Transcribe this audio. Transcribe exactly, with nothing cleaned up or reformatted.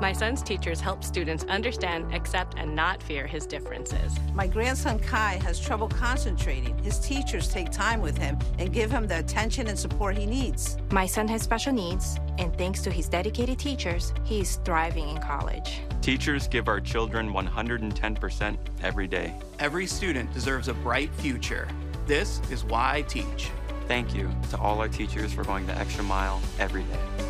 My son's teachers help students understand, accept, and not fear his differences. My grandson Kai has trouble concentrating. His teachers take time with him and give him the attention and support he needs. My son has special needs, and thanks to his dedicated teachers, he is thriving in college. Teachers give our children one hundred ten percent every day. Every student deserves a bright future. This is why I teach. Thank you to all our teachers for going the extra mile every day.